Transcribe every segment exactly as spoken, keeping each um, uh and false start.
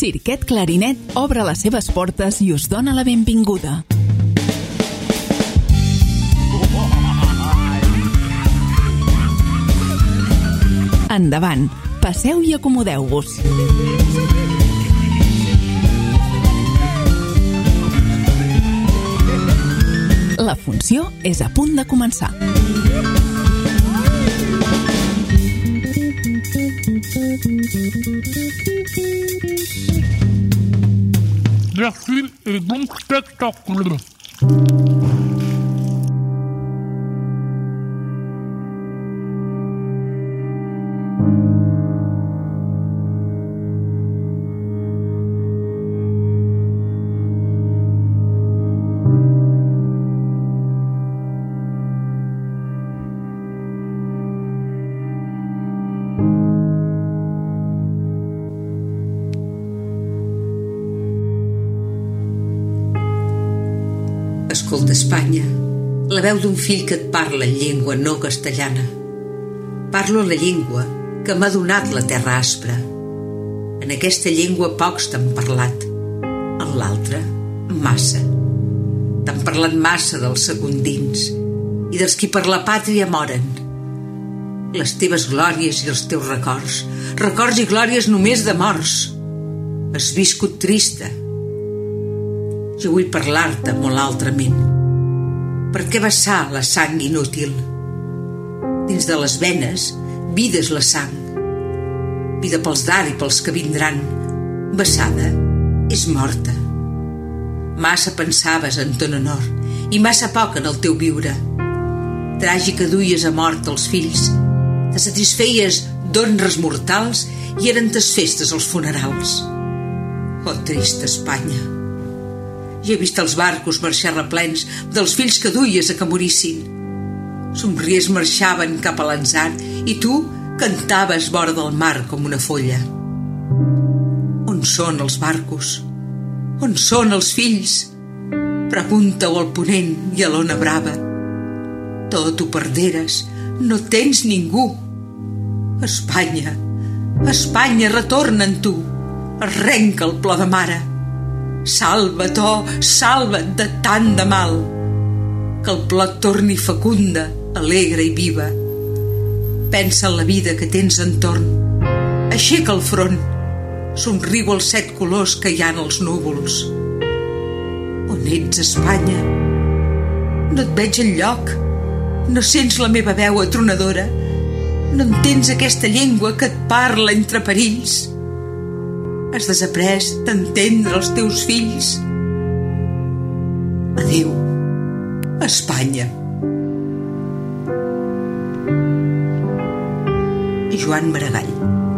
Cirquet Clarinet obre les seves portes i us dona la benvinguda. Endavant, passeu i acomodeu-vos. La funció és a punt de començar. Merci et bon spectacle. Escolta, Espanya, la veu d'un fill que et parla en llengua no castellana. Parlo la llengua que m'ha donat la terra aspra. En aquesta llengua pocs t'han parlat, en l'altra, massa. T'han parlat massa dels secundins i dels qui per la pàtria moren. Les teves glòries i els teus records, records i glòries només de morts. Has viscut trista. Jo vull parlar-te molt altrament. Per què vessar la sang inútil? Dins de les venes, vida és la sang. Vida pels d'ara i pels que vindran. Vessada és morta. Massa pensaves en ton honor i massa poc en el teu viure. Tràgica duies a mort els fills. Te satisfeies d'honres mortals i eren tes festes els funerals. Oh, trista Espanya! Jo he vist els barcos marxar replens dels fills que duies a que morissin. Somries marxaven cap a l'atzar i tu cantaves vora del mar com una folla. On són els barcos? On són els fills? Pregunta-ho al ponent i a l'ona brava. Tot ho perderes, no tens ningú. Espanya, Espanya, retorna en tu. Arrenca el plor de mare. Salva't, oh, salva't de tant de mal. Que el plor torni fecunda, alegre i viva. Pensa en la vida que tens entorn. Aixeca el front. Somriu els set colors que hi ha en els núvols. On ets, Espanya? No et veig enlloc. No sents la meva veu atronadora. No entens aquesta llengua que et parla entre perills. Has desaprès d'entendre els teus fills. Adéu, Espanya. Joan Maragall.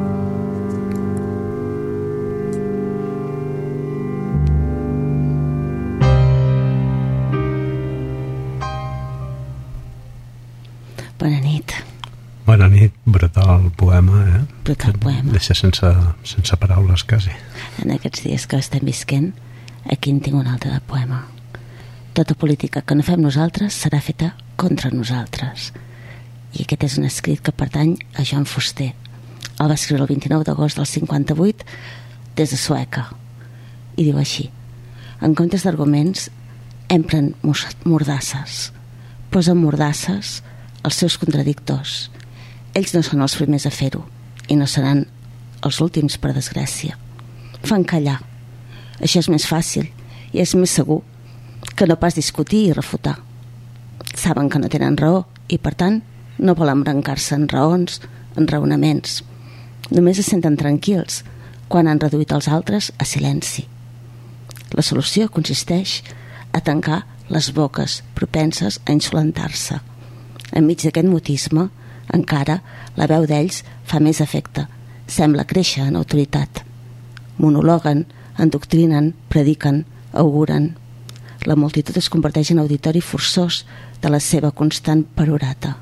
Bona nit. Bona nit, brutal poema, eh? Brutal poema. Deixa sense, sense paraules, quasi. En aquests dies que estem visquent, aquí en tinc un altre de poema. Tota política que no fem nosaltres serà feta contra nosaltres. I aquest és un escrit que pertany a Joan Fuster. El va escriure el vint-i-nou d'agost del cinquanta-vuit des de Sueca. I diu així: en comptes d'arguments, empren mordasses. Posen mordasses als seus contradictors. Ells no són els primers a fer-ho i no seran els últims, per desgràcia. Fan callar. Això és més fàcil i és més segur que no pas discutir i refutar. Saben que no tenen raó i, per tant, no volen brancar-se en raons, en raonaments. Només es senten tranquils quan han reduït els altres a silenci. La solució consisteix a tancar les boques propenses a insolentar-se. Enmig d'aquest mutisme, encara la veu d'ells fa més efecte, sembla créixer en autoritat. Monologuen, endoctrinen, prediquen, auguren. La multitud es converteix en auditori forçós de la seva constant perorata.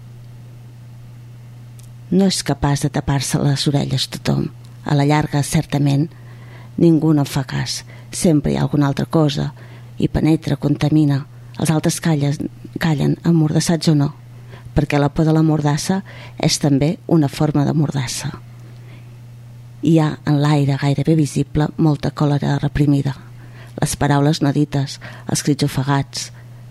No és capaç de tapar-se les orelles tothom. A la llarga, certament, ningú no en fa cas. Sempre hi ha alguna altra cosa i penetra, contamina. Els altres callen, callen emmordassats o no, perquè la por de la mordassa és també una forma de mordassa. Hi ha en l'aire gairebé visible molta còlera reprimida. Les paraules no dites, els crits ofegats,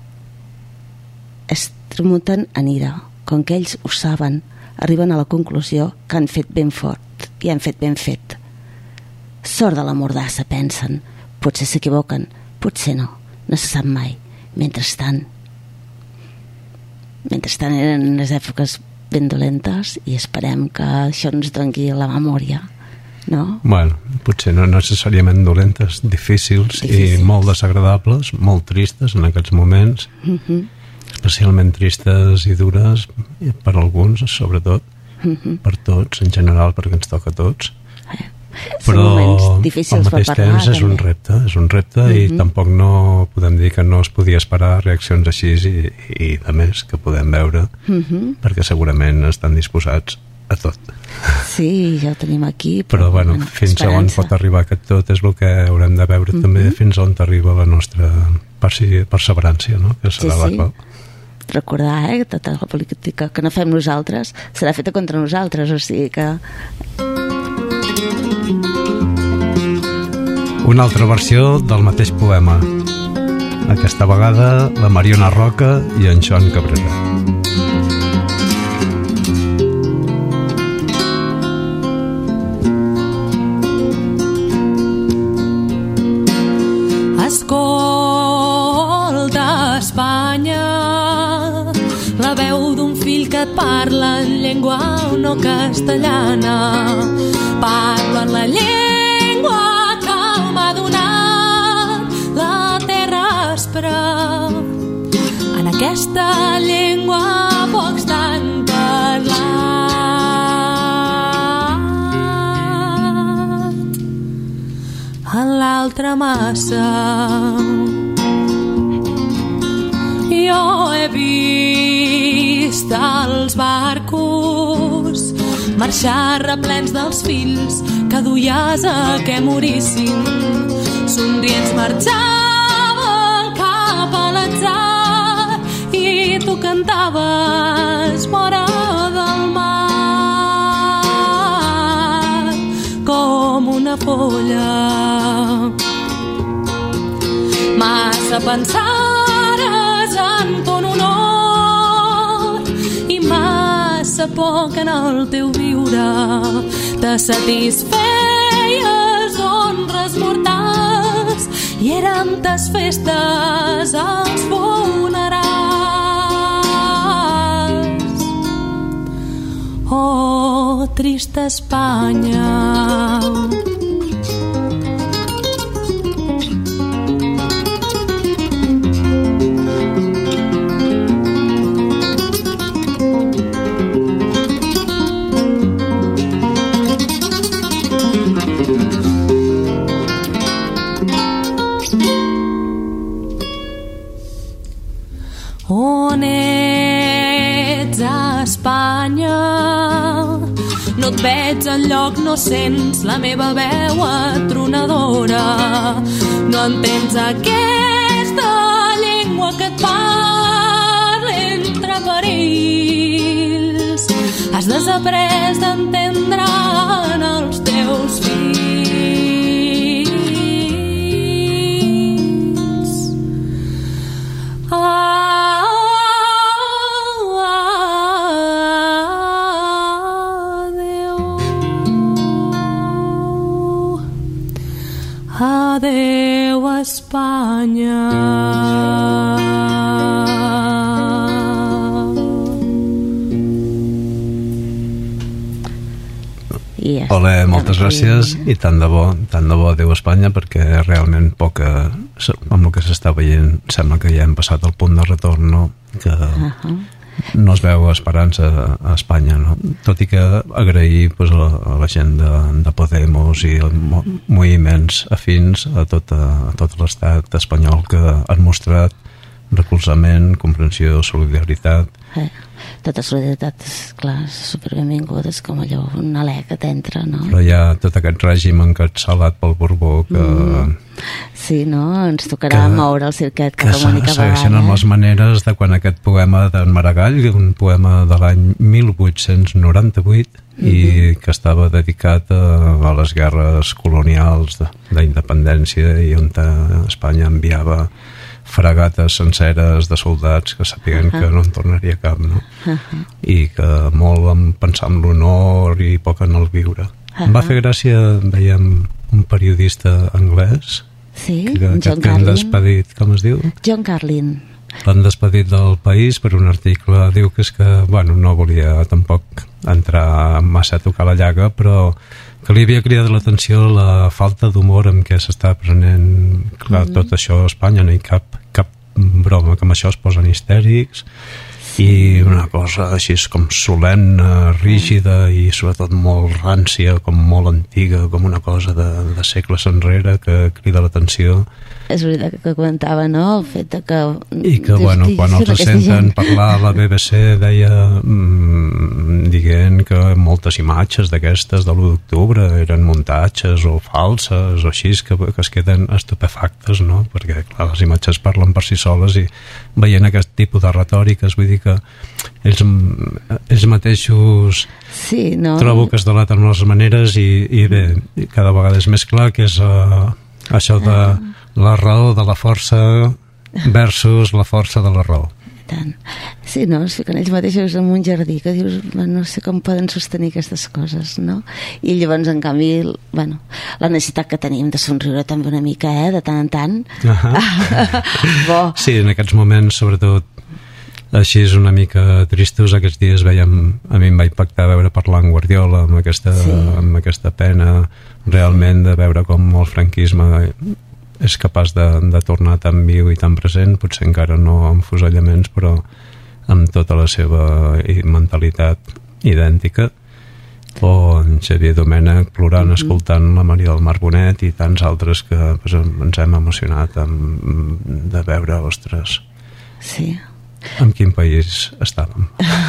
es tramuten en ira. Com que ells ho saben, arriben a la conclusió que han fet ben fort i han fet ben fet. Sort de la mordassa, pensen. Potser s'equivoquen, potser no. No se sap mai. Mentrestant, mentrestant eren unes èpoques ben dolentes i esperem que això ens doni la memòria, no? Bueno, potser no necessàriament dolentes, difícils, difícils. I molt desagradables, molt tristes en aquests moments, uh-huh. especialment tristes i dures per alguns, sobretot, uh-huh. per tots, en general, perquè ens toca a tots. Eh. Però al mateix temps és un repte, és un repte uh-huh. i tampoc no podem dir que no es podia esperar reaccions així i, i de més que podem veure uh-huh. perquè segurament estan disposats a tot. Sí, ja ho tenim aquí. Però, però bueno, fins a on pot arribar aquest tot és el que haurem de veure uh-huh. també fins on arriba la nostra perseverància, no? Que serà sí, la clau. Sí. Recordar, eh, que tota la política que no fem nosaltres serà feta contra nosaltres, o sigui que... Una altra versió del mateix poema. Aquesta vegada la Mariona Roca i en Joan Cabrera. Escolta, Espanya, la veu d'un fill que et parla en llengua no castellana. Parla en la llengua en aquesta llengua pocs t'han parlat, en l'altra massa. Jo he vist els barcos marxar replens dels fills que duies a que morissin, somrients marxar i tu cantaves fora del mar com una folla. Massa pensares en ton honor i massa poc en el teu viure. Te satisfeies honres mortals i eren tes festes als funerals. Oh, trista Espanya. On ets, a Espanya? No et veig enlloc, no sents la meva veu atronadora. No entens aquesta llengua que et parla entre perills. Has desaprès d'entendre en els teus fills. Ah, adeu, Espanya. Ja Ole, moltes gràcies i tant de bo, tant de bo adeu Espanya, perquè realment poca, amb el que s'està veient sembla que ja hem passat el punt de retorn, no? Que uh-huh. no es veu esperança a Espanya, no? Tot i que agrair pues, a, a la gent de, de Podemos i els moviments afins a tot, a, a tot l'estat espanyol que han mostrat recolzament, comprensió, solidaritat. Eh, tota solidaritat, clar, superbenvinguda, és com allò, un alè que t'entra, no? Però hi ha tot aquest règim encapçalat pel Borbó que... Mm. Sí, no? Ens tocarà que, moure el cirquet cap amunt i cap avall. Que segueixen amb les maneres de quan aquest poema d'en Maragall, un poema de l'any mil vuit-cents noranta-vuit, mm-hmm. i que estava dedicat a, a les guerres colonials d'independència i on Espanya enviava fregates senceres de soldats que sapien uh-huh. que no en tornaria cap, no? Uh-huh. I que molt vam pensar en l'honor i poc en el viure. Uh-huh. Em va fer gràcia, veiem un periodista anglès, sí, que, John que han despedit, com es diu? John Carlin. L'han despedit del País per un article, diu que és que, bueno, no volia tampoc entrar massa a tocar la llaga, però que li havia cridat l'atenció la falta d'humor amb què s'està prenent, clar, mm-hmm. tot això a Espanya, no hi cap, cap broma, que amb això es posen histèrics, sí. I una cosa així com solemne, rígida i sobretot molt rància, com molt antiga, com una cosa de, de segles enrere que crida l'atenció. És veritat que comentava, no?, el fet de que... I que, bueno, quan els senten parlar a la B B C deia, mmm, dient que moltes imatges d'aquestes de l'u d'octubre eren muntatges o falses o així, que, que es queden estupefactes, no?, perquè, clar, les imatges parlen per si soles i veient aquest tipus de retòriques, vull dir que ells, ells mateixos sí, no? trobo que es delaten les maneres i, i bé, cada vegada és més clar que és uh, això de uh. la raó de la força versus la força de la raó. Tant. Sí, no? Es fiquen ells mateixos en un jardí que dius, no sé com poden sostenir aquestes coses, no? I llavors, en canvi, bueno, la necessitat que tenim de somriure també una mica, eh, de tant en tant. Uh-huh. Bo. Sí, en aquests moments, sobretot, així és una mica tristos. Aquests dies veiem, a mi em va impactar veure parlar en Guardiola amb aquesta, sí. amb aquesta pena realment de veure com el franquisme és capaç de, de tornar tan viu i tan present, potser encara no amb fusellaments, però amb tota la seva mentalitat idèntica, o en Xavier Domènech plorant mm-hmm. escoltant la Maria del Mar Bonet i tants altres que pues, ens hem emocionat amb, de veure, ostres, sí. En quin país estàvem?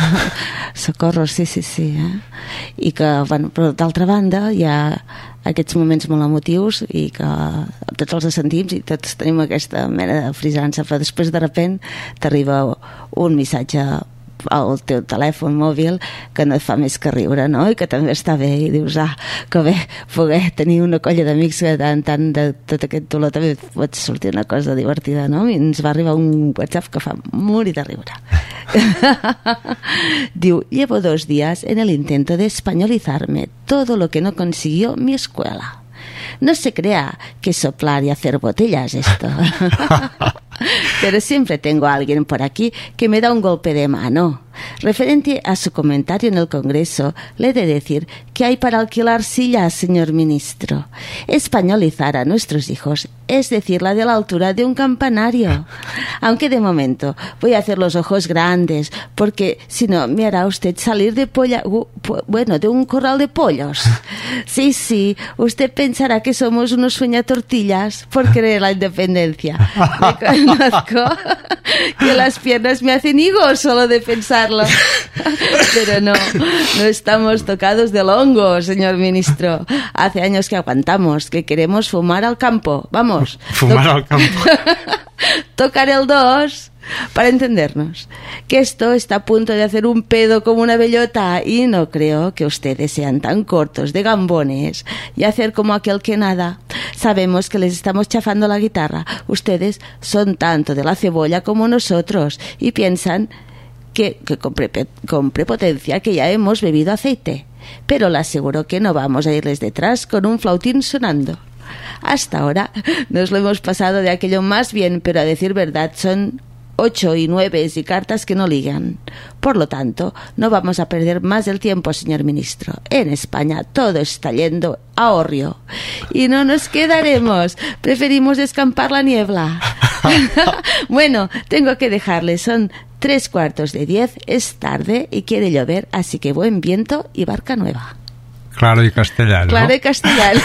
Socorro, sí, sí, sí. Eh? I que, bueno, però d'altra banda hi ha aquests moments molt emotius i que tots els sentim i tots tenim aquesta mena de frisança, però després de repent t'arriba un missatge al teu telèfon mòbil que no et fa més que riure, no? I que també està bé i dius, ah, que bé poder tenir una colla d'amics que tant, tant de tot aquest dolor també pot sortir una cosa divertida, no? I ens va arribar un WhatsApp que fa morir de riure. Diu, llevo dos días en el intento de españolizarme todo lo que no consiguió mi escuela. No se crea que es soplar y hacer botellas esto. Pero siempre tengo a alguien por aquí que me da un golpe de mano. Referente a su comentario en el Congreso, le he de decir que hay para alquilar sillas, señor ministro. Españolizar a nuestros hijos es decirla de la altura de un campanario. Aunque de momento voy a hacer los ojos grandes, porque si no me hará usted salir de polla, uh, po, bueno, de un corral de pollos. Sí, sí, usted pensará que somos unos sueñatortillas por querer la independencia. Reconozco que las piernas me hacen higos solo de pensarlo. Pero no, no estamos tocados del hongo, señor ministro. Hace años que aguantamos, que queremos fumar al campo. Vamos. Fumar al campo. Tocar el dos para entendernos. Que esto está a punto de hacer un pedo como una bellota y no creo que ustedes sean tan cortos de gambones y hacer como aquel que nada. Sabemos que les estamos chafando la guitarra. Ustedes son tanto de la cebolla como nosotros y piensan que, que con, pre, con prepotencia que ya hemos bebido aceite. Pero le aseguro que no vamos a irles detrás con un flautín sonando. Hasta ahora nos lo hemos pasado de aquello más bien, pero a decir verdad son ocho y nueve y cartas que no ligan. Por lo tanto, no vamos a perder más el tiempo, señor ministro. En España todo está yendo a horrio y no nos quedaremos. Preferimos escampar la niebla. Bueno, tengo que dejarle. Son tres cuartos de diez, es tarde y quiere llover, así que buen viento y barca nueva. Claro y castellano. Claro y castellano.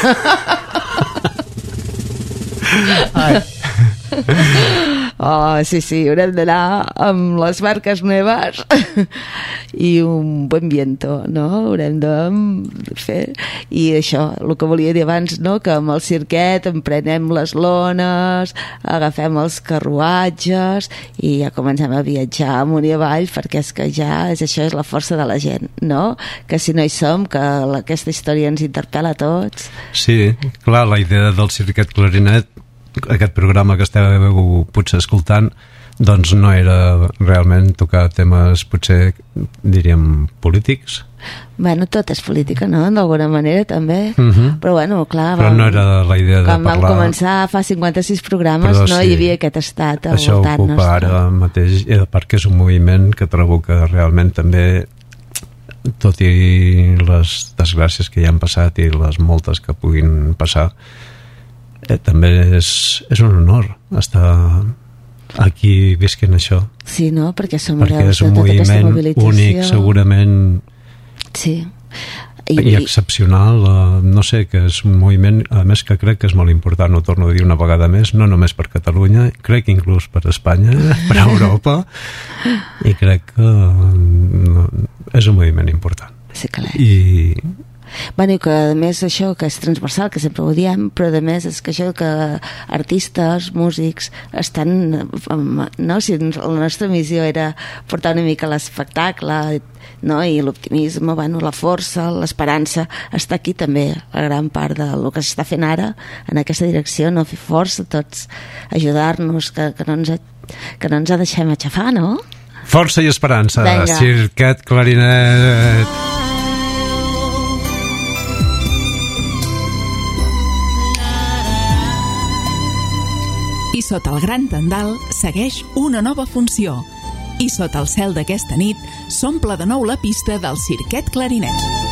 Oh, sí, sí, haurem d'anar amb les barques nueves i un buen viento, no? Haurem de fer... I això, el que volia dir abans, no? Que amb el cirquet emprenem les lones, agafem els carruatges i ja comencem a viatjar amunt i avall, perquè és que ja és, això és la força de la gent, no? Que si no hi som, que la, aquesta història ens interpel·la a tots. Sí, clar, la idea del cirquet clarinet, aquest programa que esteu potser escoltant, doncs no era realment tocar temes potser, diríem, polítics. Bueno, tot és política, no? D'alguna manera també, uh-huh. però bueno, clar, però vam, no era la idea de quan parlar... vam començar fa cinquanta-sis programes, però no sí, hi havia aquest estat al això voltant ocupa nostre. ara mateix, i a part que és un moviment que trobo que realment també, tot i les desgràcies que hi han passat i les moltes que puguin passar, eh, també és, és un honor estar aquí visquent això. Sí, no? Perquè som perquè hereus és un de tota aquesta moviment mobilització. únic, segurament, sí. I, i excepcional, uh, no sé, que és un moviment, a més que crec que és molt important, ho torno a dir una vegada més, no només per Catalunya, crec inclús per Espanya, per Europa, i crec que uh, és un moviment important. Sí, clar. I Bueno, i que a més això que és transversal, que sempre ho diem, però a més és que això que artistes, músics estan, no? Si la nostra missió era portar una mica l'espectacle, no? I l'optimisme, bueno, la força, l'esperança està aquí també, la gran part del que s'està fent ara en aquesta direcció, no? Fer força tots, ajudar-nos, que, que, no ens, que no ens deixem aixafar, no? Força i esperança. Venga. Cirquet clarinet. I sota el gran tendal segueix una nova funció. I sota el cel d'aquesta nit s'omple de nou la pista del Cirquet Clarinet.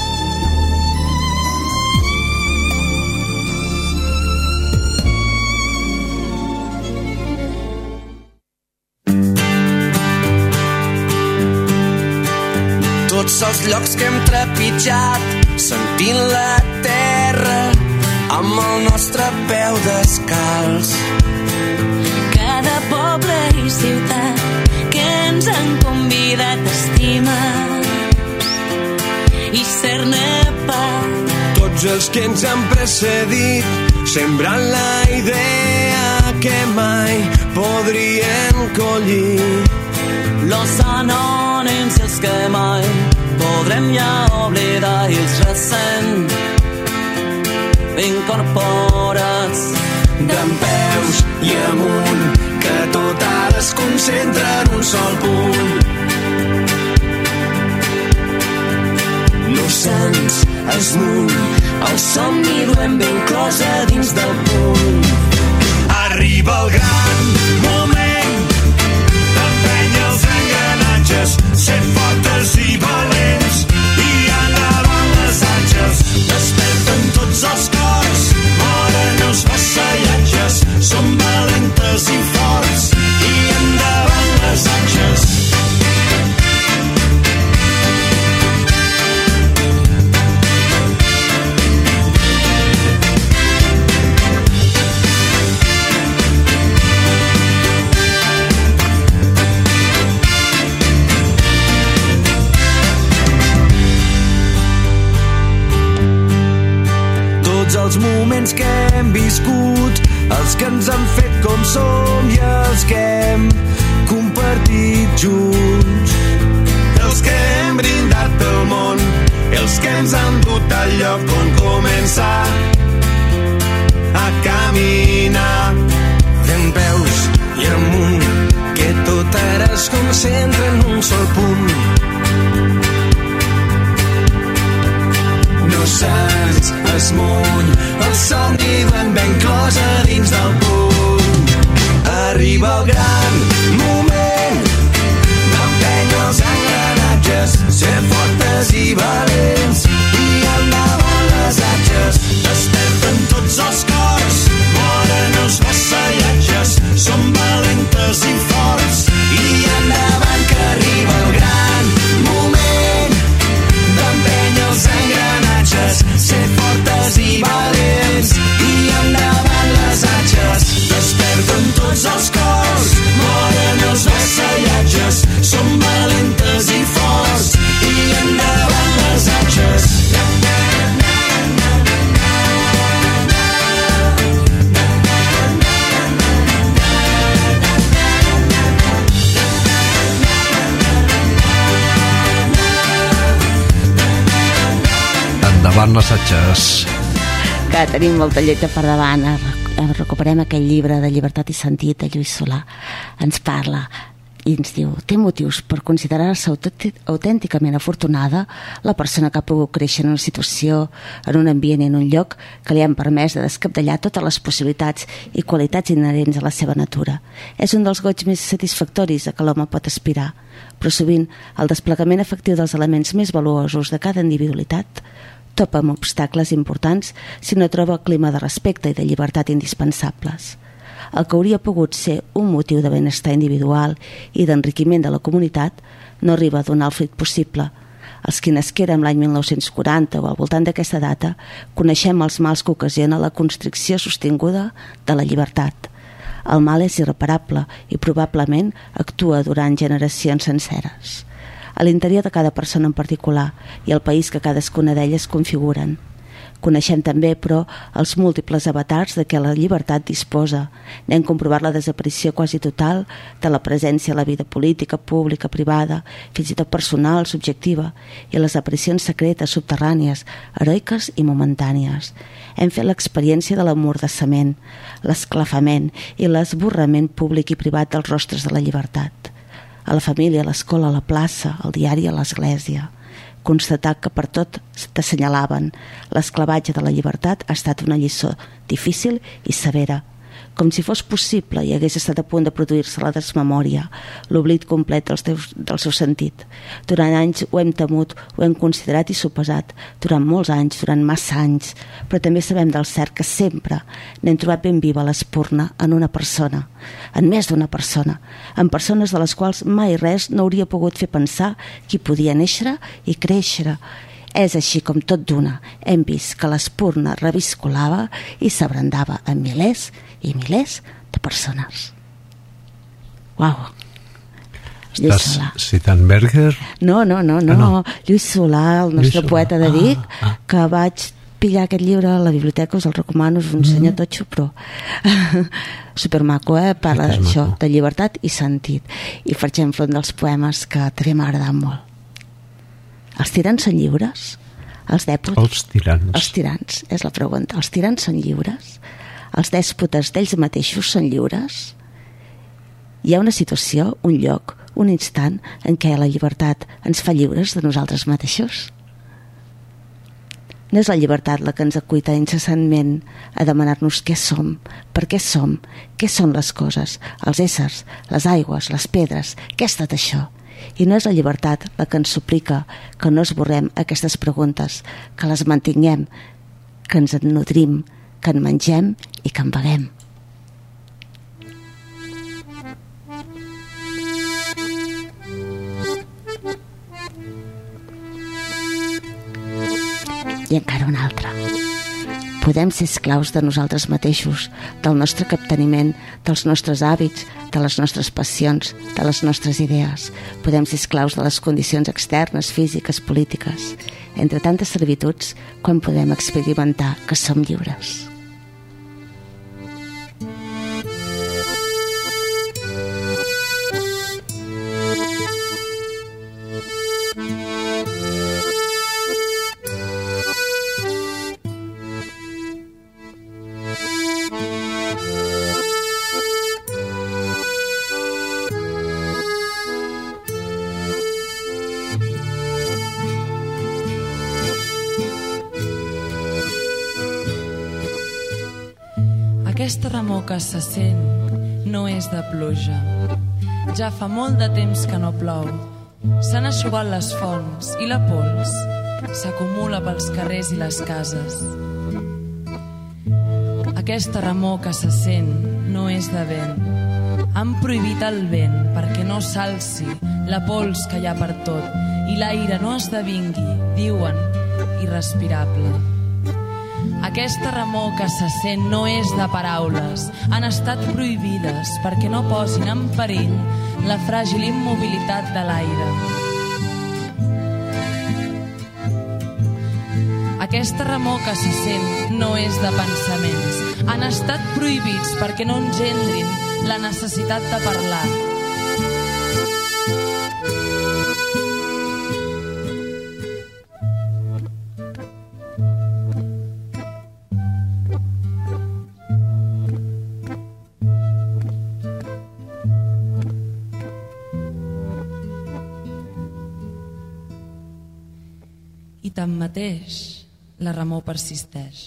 Tots els llocs que hem trepitjat, sentint la terra amb el nostre peu descalç. Cada poble i ciutat que ens han convidat a estimar i ser-ne part. Tots els que ens han precedit, sembrant la idea que mai podrien collir. Los anònims i els que mai podrem ja oblidar i els recent incorporats dempeus i amunt, que tot ara es concentra en un sol punt. Innocents, esmunt, el somni duem ben closa dins del punt. Arriba el gran moment d'empènyer els engranatges, ser fortes i valents i endavant les atxes. Desperten tots els cors, moren els vassallatges, som valentes i forts i endavant les atxes. Els moments que hem viscut, els que ens han fet com som i els que hem compartit junts, els que hem brindat pel món, els que ens han dut al lloc on començar a caminar fent peus i amunt, que tot ara es concentra en un sol punt. Innocents, esmuny, el somni ben ben closa dins del punt. Arriba el gran moment d'empènyer els engranatges, ser fortes i valents i endavant les atxes. Desperten tots els cors, moren els vassallatges, som valentes i forts i endavant, que arriba el gran moment d'empènyer els engranatges, ser fortes i valents i endavant les atxes. missatges. Que tenim molta lluita per davant. Recuperem aquell llibre de Llibertat i sentit de Lluís Solà. Ens parla i ens diu: té motius per considerar-se autènticament afortunada la persona que ha pogut créixer en una situació, en un ambient i en un lloc que li han permès de descapdallar totes les possibilitats i qualitats inherents a la seva natura. És un dels goigs més satisfactoris a què l'home pot aspirar, però sovint el desplegament efectiu dels elements més valuosos de cada individualitat topa amb obstacles importants si no troba el clima de respecte i de llibertat indispensables. El que hauria pogut ser un motiu de benestar individual i d'enriquiment de la comunitat no arriba a donar el fruit possible. Els qui nasquérem l'any mil nou-cents quaranta o al voltant d'aquesta data coneixem els mals que ocasiona la constricció sostinguda de la llibertat. El mal és irreparable i probablement actua durant generacions senceres, a l'interior de cada persona en particular i al país que cadascuna d'elles configuren. Coneixem també, però, els múltiples avatars de què la llibertat disposa. N'hem comprovat la desaparició quasi total de la presència a la vida política, pública, privada, fins i tot personal, subjectiva, i les aparicions secretes, subterrànies, heroiques i momentànies. Hem fet l'experiència de l'emmordassament, l'esclafament i l'esborrament públic i privat dels rostres de la llibertat. A la família, a l'escola, a la plaça, al diari, a l'església. Constatar que per tot t'assenyalaven. L'esclavatge de la llibertat ha estat una lliçó difícil i severa. Com si fos possible i hagués estat a punt de produir-se la desmemòria, l'oblit complet del, teus, del seu sentit. Durant anys ho hem temut, ho hem considerat i sopesat, durant molts anys, durant massa anys, però també sabem del cert que sempre n'hem trobat ben viva l'espurna en una persona, en més d'una persona, en persones de les quals mai res no hauria pogut fer pensar qui podia néixer i créixer. És així com tot d'una hem vist que l'espurna reviscolava i s'abrandava en milers i milers de persones. Uau! Estàs citant Berger? No, no, no, no. Ah, no. Lluís Solà, el nostre Solà. Poeta de Vic, ah, ah. que vaig pillar aquest llibre a la biblioteca, us el recomano, és un mm. senyor totxo, però supermaco, eh? Parla d'això, de llibertat i sentit. I, per exemple, un dels poemes que també m'ha agradat molt. Els tirans són lliures? Els dèpots? Els tirans. Els tirans, és la pregunta. Els tirans són lliures? Els dèspotes d'ells mateixos són lliures? Hi ha una situació, un lloc, un instant en què la llibertat ens fa lliures de nosaltres mateixos? No és la llibertat la que ens acuita incessantment a demanar-nos què som, per què som, què són les coses, els éssers, les aigües, les pedres, què ha estat això? I no és la llibertat la que ens suplica que no esborrem aquestes preguntes, que les mantinguem, que ens en nodrim, que en mengem i que en beguem. I encara una altra. Podem ser esclaus de nosaltres mateixos, del nostre capteniment, dels nostres hàbits, de les nostres passions, de les nostres idees. Podem ser esclaus de les condicions externes, físiques, polítiques. Entre tantes servituds, quan podem experimentar que som lliures? Aquesta remor que se sent no és de pluja. Ja fa molt de temps que no plou. S'han eixugat les fonts i la pols s'acumula pels carrers i les cases. Aquesta remor que se sent no és de vent. Han prohibit el vent perquè no s'alci la pols que hi ha per tot i l'aire no esdevingui, diuen, irrespirable. Aquesta remor que se sent no és de paraules. Han estat prohibides perquè no posin en perill la fràgil immobilitat de l'aire. Aquesta remor que se sent no és de pensaments. Han estat prohibits perquè no engendrin la necessitat de parlar. Tanmateix, la remor persisteix.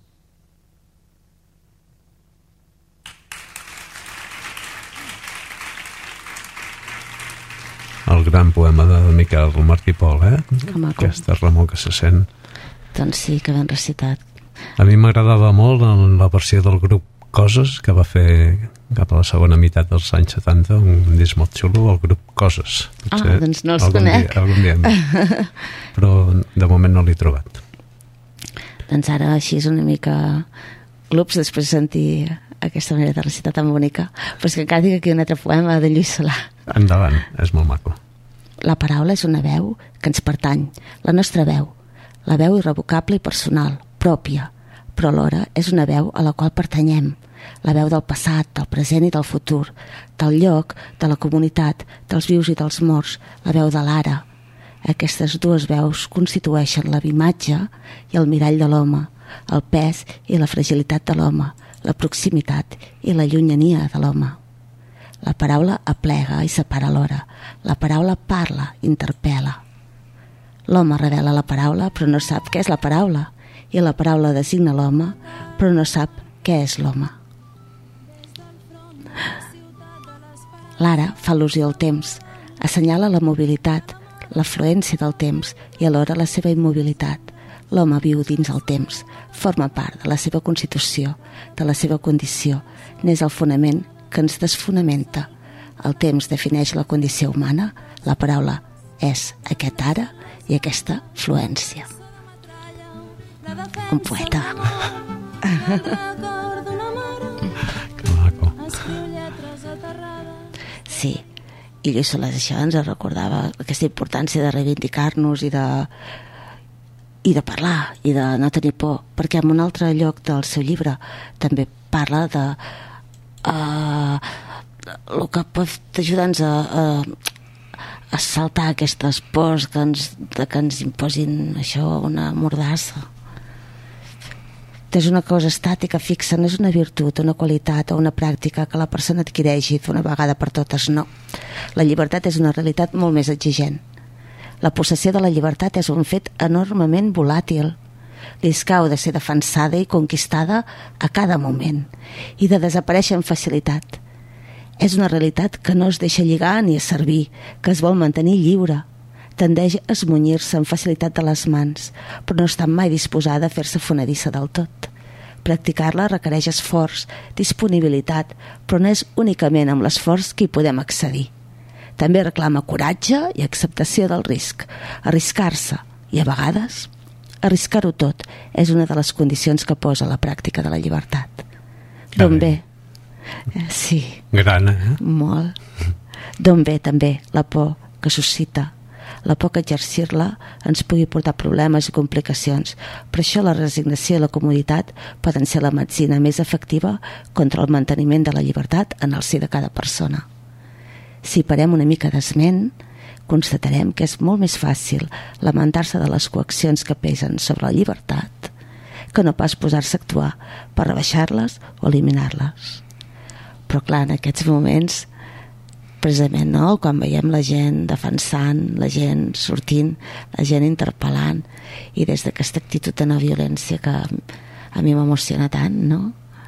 El gran poema de Miquel Martí i Pol, eh? Aquesta remor que se sent. Doncs sí, que ben recitat. A mi m'agradava molt en la versió del grup Coses, que va fer cap a la segona meitat dels anys setanta un disc molt xulo, el grup Coses. Potser ah, doncs no els algun conec. Dia, algun dia. Però de moment no l'he trobat. Doncs ara així és una mica clubs després de sentir aquesta manera de recitar tan bonica. Però és que encara dic aquí un altre poema de Lluís Solà. Endavant, és molt maco. La paraula és una veu que ens pertany, la nostra veu, la veu irrevocable i personal, pròpia, però alhora és una veu a la qual pertanyem, la veu del passat, del present i del futur, del lloc, de la comunitat, dels vius i dels morts, la veu de l'ara. Aquestes dues veus constitueixen la imatge i el mirall de l'home, el pes i la fragilitat de l'home, la proximitat i la llunyania de l'home. La paraula aplega i separa alhora. La paraula parla, interpel·la. L'home revela la paraula però no sap què és la paraula, i la paraula designa l'home però no sap què és l'home. L'ara fa al·lusió al temps, assenyala la mobilitat, l'afluència del temps i alhora la seva immobilitat. L'home viu dins el temps, forma part de la seva constitució, de la seva condició, n'és el fonament que ens desfonamenta. El temps defineix la condició humana, la paraula és aquest ara i aquesta fluència. Un poeta. Que maco. Sí, i Lluís Solà això ens recordava aquesta importància de reivindicar-nos i de i de parlar i de no tenir por, perquè en un altre lloc del seu llibre també parla de uh, el que pot ajudar-nos a, a, a saltar aquestes pors que ens, de que ens imposin això, una mordassa. És una cosa estàtica, fixa, no és una virtut, una qualitat o una pràctica que la persona adquireixi d'una vegada per totes, no. La llibertat és una realitat molt més exigent. La possessió de la llibertat és un fet enormement volàtil. Li escau de ser defensada i conquistada a cada moment i de desaparèixer amb facilitat. És una realitat que no es deixa lligar ni a servir, que es vol mantenir lliure. Tendeix a esmunyir-se amb facilitat de les mans, però no està mai disposada a fer-se fonedissa del tot. Practicar-la requereix esforç, disponibilitat, però no és únicament amb l'esforç que hi podem accedir. També reclama coratge i acceptació del risc, arriscar-se, i a vegades arriscar-ho tot és una de les condicions que posa la pràctica de la llibertat. D'on ve? Sí. Gran, eh? Molt. D'on ve també la por que suscita, la por que exercir-la ens pugui portar problemes i complicacions. Per això la resignació i la comoditat poden ser la medicina més efectiva contra el manteniment de la llibertat en el si de cada persona. Si parem una mica d'esment, constatarem que és molt més fàcil lamentar-se de les coaccions que pesen sobre la llibertat que no pas posar-se a actuar per rebaixar-les o eliminar-les. Però clar, en aquests moments, precisament, no? Quan veiem la gent defensant, la gent sortint, la gent interpel·lant, i des d'aquesta actitud de no violència que a mi m'emociona tant, no?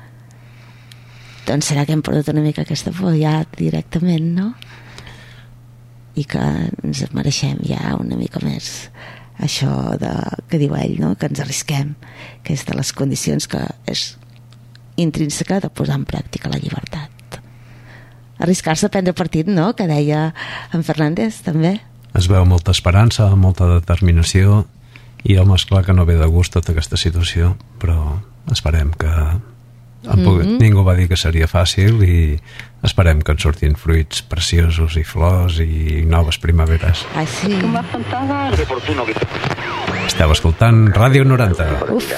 Doncs serà que hem perdut una mica aquesta por ja directament, no? I que ens mereixem ja una mica més això de, que diu ell, no? Que ens arrisquem, que és de les condicions que és intrínseca de posar en pràctica la llibertat. Arriscar-se a prendre partit, no? Que deia en Fernández, també. Es veu molta esperança, molta determinació, i home, esclar que no ve de gust tota aquesta situació, però esperem que mm-hmm. ningú va dir que seria fàcil, i esperem que en surtin fruits preciosos i flors i noves primaveres. Ah, sí. Esteu escoltant Ràdio noranta. Uf.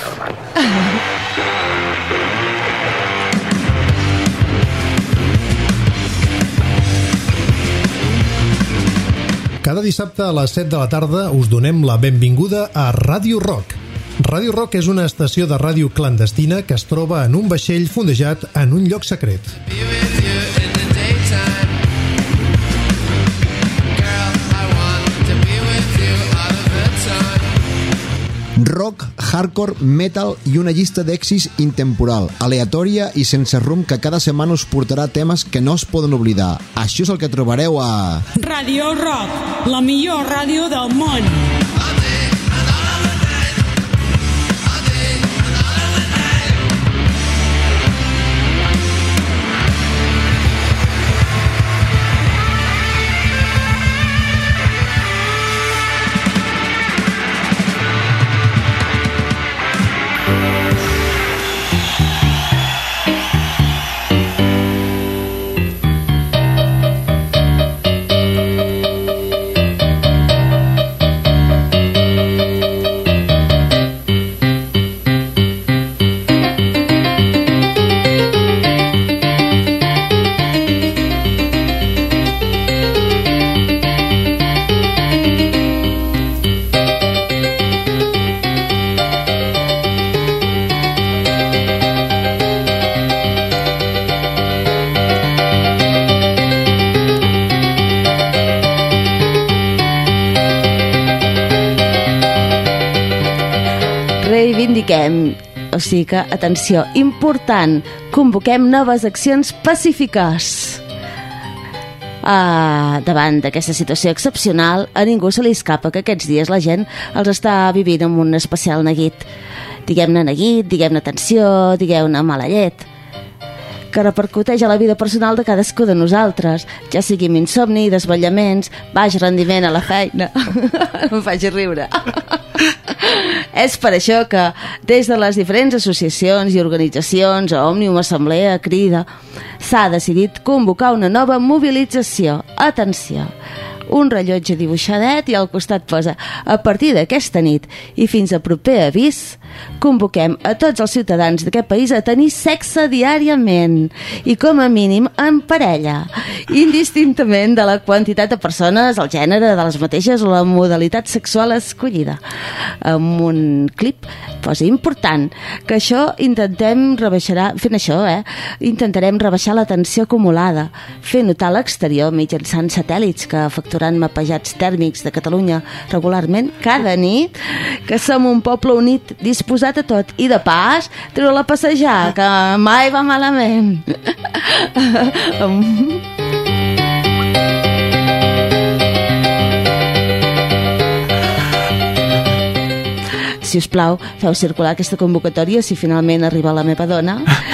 Cada dissabte a les set de la tarda us donem la benvinguda a Ràdio Rock. Ràdio Rock és una estació de ràdio clandestina que es troba en un vaixell fondejat en un lloc secret. Rock, hardcore, metal i una llista d'èxits intemporal, aleatòria i sense rumb que cada setmana us portarà temes que no es poden oblidar. Això és el que trobareu a... Radio Rock, la millor ràdio del món. Reivindiquem, o sigui que, atenció, important, convoquem noves accions pacífiques. Uh, davant d'aquesta situació excepcional, a ningú se li escapa que aquests dies la gent els està vivint amb un especial neguit. Diguem-ne neguit, diguem-ne tensió, diguem-ne mala llet, que repercuteix a la vida personal de cadascú de nosaltres, ja sigui amb insomni, desvetllaments, baix rendiment a la feina. No em faci riure. És per això que des de les diferents associacions i organitzacions, Òmnium, Assemblea, Crida, s'ha decidit convocar una nova mobilització. Atenció, un rellotge dibuixadet i al costat posa: a partir d'aquesta nit i fins a proper avís, convoquem a tots els ciutadans d'aquest país a tenir sexe diàriament i com a mínim en parella, indistintament de la quantitat de persones, el gènere de les mateixes o la modalitat sexual escollida. Amb un clip posa important que això intentem rebaixar, fent això, eh, intentarem rebaixar la tensió acumulada, fer notar a l'exterior mitjançant satèl·lits que efectuaran mapejats tèrmics de Catalunya regularment cada nit, que som un poble unit, disposat a tot, i de pas treu-la a passejar, que mai va malament. Si us plau, feu circular aquesta convocatòria si finalment arriba la meva dona.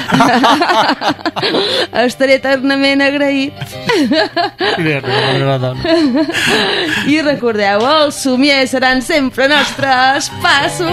Estaré eternament agraït. I recordeu, els somiers seran sempre nostres. Passo!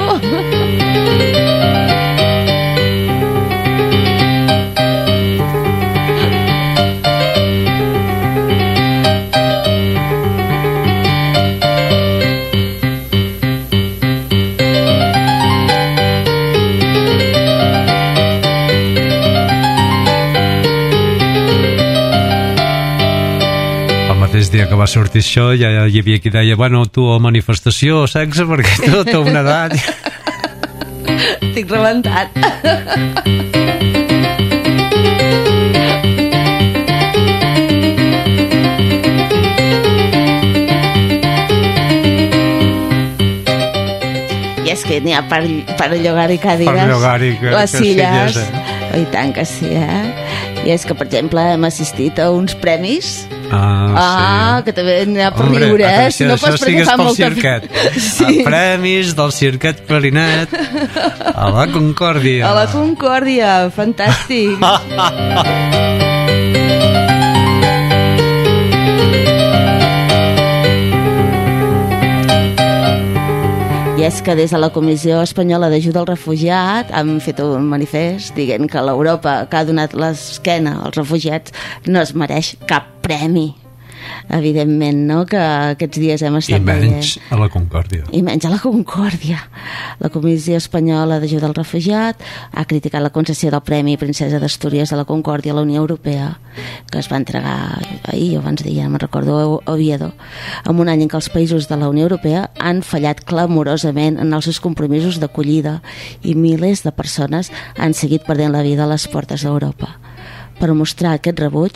mateix dia que va sortir això ja hi havia qui deia, bueno, tu o manifestació o sexe, perquè tu té una edat. Estic rebentat. I és que n'hi ha per, per llogar-hi cadires. Per llogar-hi que, les que silles. Sí, ja I tant que sí, eh? I és que, per exemple, hem assistit a uns premis. Ah, ah sí. Que també n'hi ha per Hombre, riure, eh? atenció, Si no, això pues, sigues fa pel molta... cirquet. Sí. Premis del cirquet Clarinet a la Concòrdia. A la Concòrdia, fantàstic. I és que des de la Comissió Espanyola d'Ajuda al Refugiat han fet un manifest dient que l'Europa que ha donat l'esquena als refugiats no es mereix cap premi. Evidentment, no?, que aquests dies hem estat I menys veient. a la Concòrdia. I menys a la Concòrdia. La Comissió Espanyola d'Ajuda al Refugiat ha criticat la concessió del Premi Princesa d'Astúries de la Concòrdia a la Unió Europea, que es va entregar ahir, o abans d'ahir, ja no me'n recordo, a Oviedo, en un any en què els països de la Unió Europea han fallat clamorosament en els seus compromisos d'acollida i milers de persones han seguit perdent la vida a les portes d'Europa. Per mostrar aquest rebuig,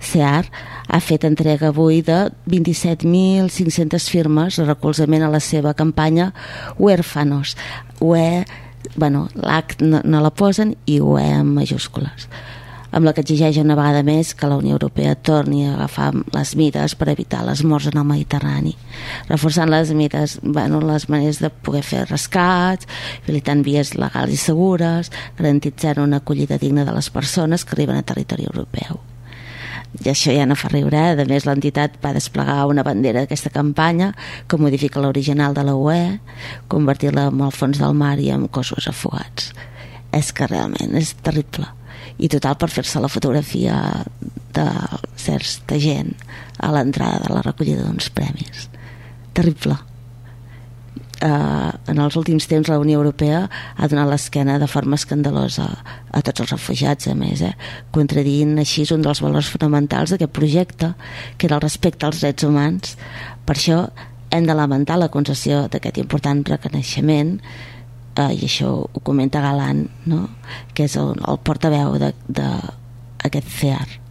C E A R ha fet entrega avui de vint-i-set mil cinc-centes firmes de recolzament a la seva campanya Huérfanos. U E, bueno, l'H no, no la posen, i U E en majúscules, amb la que exigeix una vegada més que la Unió Europea torni a agafar les mides per evitar les morts en el Mediterrani, reforçant les mides, bueno, les maneres de poder fer rescats, habilitant vies legals i segures, garantitzant una acollida digna de les persones que arriben a territori europeu. I això ja no fa riure, eh? A més, l'entitat va desplegar una bandera d'aquesta campanya que modifica l'original de la U E, convertir-la en el fons del mar i en cossos afogats. És que realment és terrible. I total per fer-se la fotografia de certa gent a l'entrada de la recollida d'uns premis. Terrible. Uh, en els últims temps la Unió Europea ha donat l'esquena de forma escandalosa a tots els refugiats, a més, eh? contradient així un dels valors fonamentals d'aquest projecte, que era el respecte als drets humans. Per això hem de lamentar la concessió d'aquest important reconeixement, uh, i això ho comenta Galan, no? que és el, el portaveu d'aquest C E A R.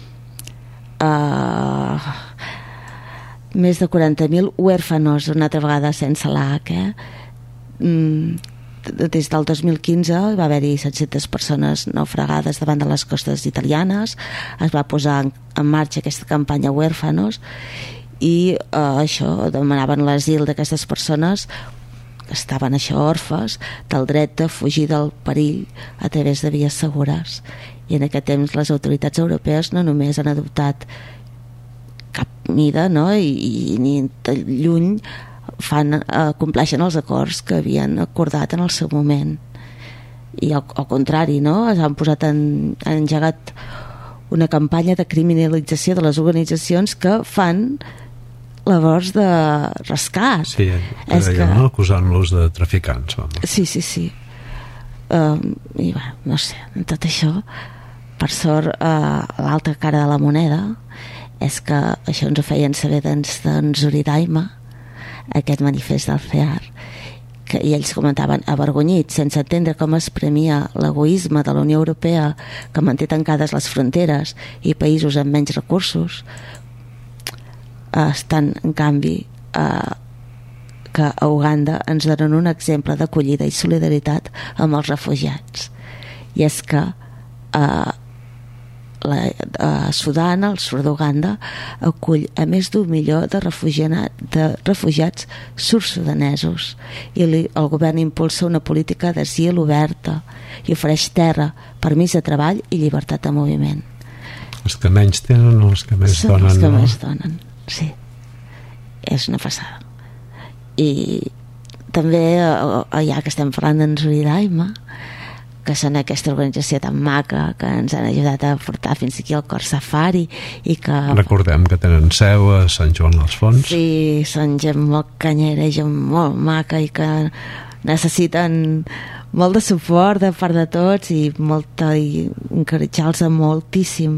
Uh, més de quaranta mil huérfanos, una altra vegada sense l'H, eh? Mm, des del dos mil quinze va haver-hi set-centes persones naufragades davant de les costes italianes. Es va posar en, en marxa aquesta campanya Huérfanos i eh, això, demanaven l'asil d'aquestes persones que estaven això orfes, del dret de fugir del perill a través de vies segures. I en aquest temps les autoritats europees no només han adoptat cap mida, no? I, i ni de lluny fan, eh, compleixen els acords que havien acordat en el seu moment, i al, al contrari, no? Han posat en, han engegat una campanya de criminalització de les organitzacions que fan labors de rescat. Sí, és que... no? Acusant-los de traficants, vamos. Sí, sí, sí. Uh, i va, no sé, en tot això, per sort, uh, l'altra cara de la moneda és que això ens ho feien saber d'en Zuridaima, aquest manifest del C E A R, que, i ells comentaven, avergonyits, sense entendre com es premia l'egoisme de la Unió Europea, que manté tancades les fronteres i països amb menys recursos, eh, estan, en canvi, eh, que a Uganda ens donen un exemple d'acollida i solidaritat amb els refugiats. I és que eh, La, a Sudan, el sud d'Uganda, acull a més d'un milió de, de refugiats sud-sudanesos, i li, el govern impulsa una política d'asil oberta i ofereix terra, permís de treball i llibertat de moviment. Els que menys tenen o els que més Són donen, els que no? més donen, sí. És una passada. I també, ja que estem parlant d'en Zuridaima, que són aquesta organització tan maca que ens han ajudat a portar fins aquí al Cor Safari, i que... Recordem que tenen seu a Sant Joan dels Fonts. Sí, són gent molt canyera i gent molt maca i que necessiten molt de suport de part de tots i molta, i encoratjar-los moltíssim.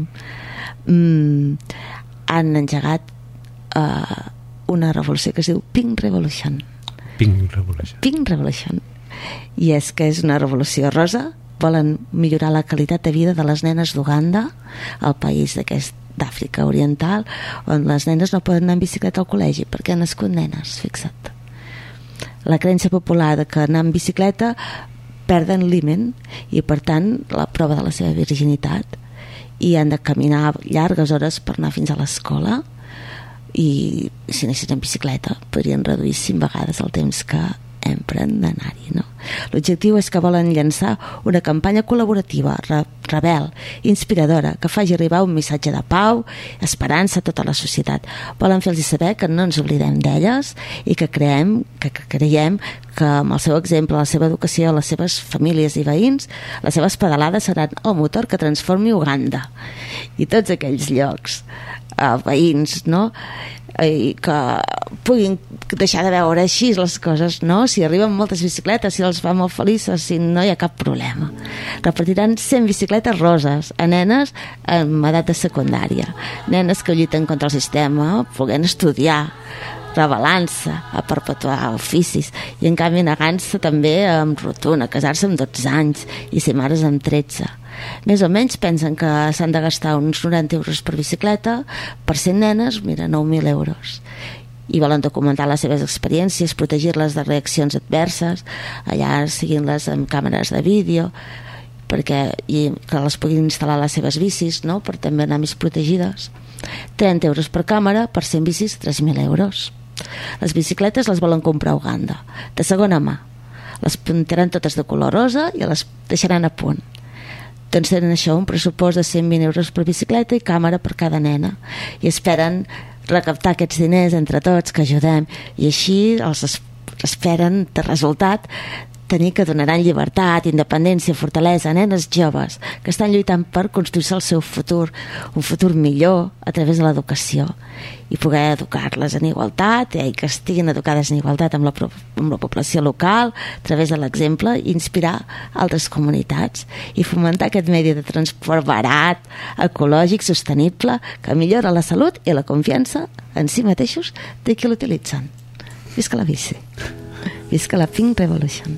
Mm, han engegat uh, una revolució que es diu Pink Revolution. Pink Revolution. Pink Revolution. I és que és una revolució rosa. Volen millorar la qualitat de vida de les nenes d'Uganda, el país d'aquest d'Àfrica Oriental, on les nenes no poden anar en bicicleta al col·legi perquè han nascut nenes, fixa't. La creença popular de que anar en bicicleta perden l'himen i per tant la prova de la seva virginitat, i han de caminar llargues hores per anar fins a l'escola, i si anessin en bicicleta podrien reduir cinc vegades el temps que empren d'anar-hi, no? L'objectiu és que volen llançar una campanya col·laborativa, re rebel, inspiradora, que faci arribar un missatge de pau, esperança a tota la societat. Volen fer-los saber que no ens oblidem d'elles i que creiem que, que creiem que amb el seu exemple, la seva educació, les seves famílies i veïns, les seves pedalades seran el motor que transformi Uganda i tots aquells llocs eh, veïns, no? I que puguin deixar de veure així les coses, no? Si arriben moltes bicicletes, si els fa molt feliços, si no hi ha cap problema. Repartiran cent bicicletes roses a nenes en edat de secundària, nenes que lluiten contra el sistema, poguent estudiar, rebel·lant-se, a perpetuar oficis, i en canvi negant-se també amb rotuna, a casar-se amb dotze anys i ser mares amb tretze. més o menys pensen que s'han de gastar uns noranta euros per bicicleta, per cent nenes, mira, nou mil euros. I volen documentar les seves experiències, protegir-les de reaccions adverses, allà seguint-les amb càmeres de vídeo, perquè i que les puguin instal·lar a les seves bicis, no?, per també anar més protegides. trenta euros per càmera, per cent bicis, tres mil euros. Les bicicletes les volen comprar a Uganda, de segona mà. Les pintaran totes de color rosa i les deixaran a punt. Doncs tenen això, un pressupost de cent vint euros per bicicleta i càmera per cada nena. I esperen recaptar aquests diners entre tots, que ajudem, i així els es esperen de resultat tenir que donaran llibertat, independència, fortalesa a nenes joves que estan lluitant per construir-se el seu futur, un futur millor a través de l'educació, i poder educar-les en igualtat, i que estiguin educades en igualtat amb la, amb la població local, a través de l'exemple, i inspirar altres comunitats i fomentar aquest medi de transport barat, ecològic, sostenible, que millora la salut i la confiança en si mateixos de qui l'utilitzen. Visca la bici, visca la Pink Revolution.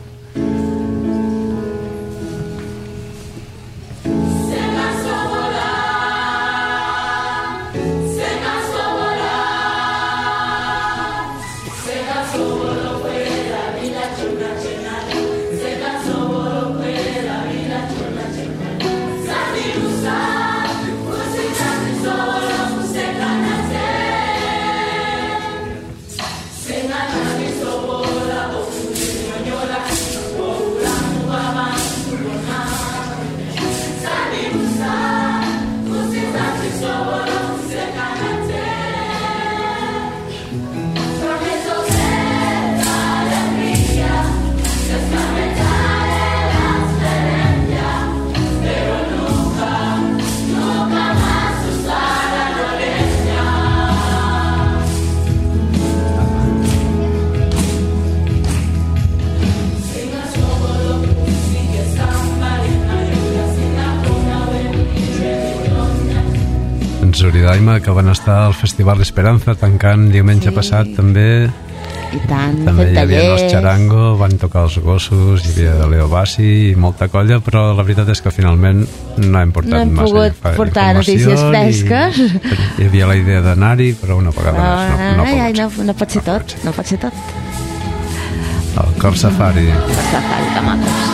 Daima, que van estar al Festival Esperanza tancant diumenge sí. passat també. I tant, també hi havia els Charango, van tocar els gossos, hi havia Leo Bassi i molta colla, però la veritat és que finalment no hem portat no hem massa pogut portar notícies fresques. I, hi havia la idea d'anar-hi, però una vegada no, més no, no, ai, ai, no, no, no pot ser tot, no pot ser tot. El Cor Safari. El Cor Safari, que macos.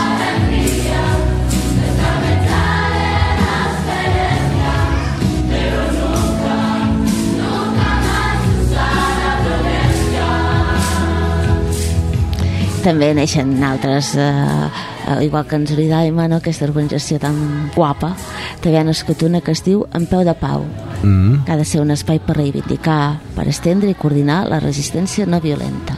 També neixen altres, eh, igual que en Zuridaima, no? Aquesta organització tan guapa, també ha nascut una que es diu En peu de pau, mm. que ha de ser un espai per reivindicar, per estendre i coordinar la resistència no violenta.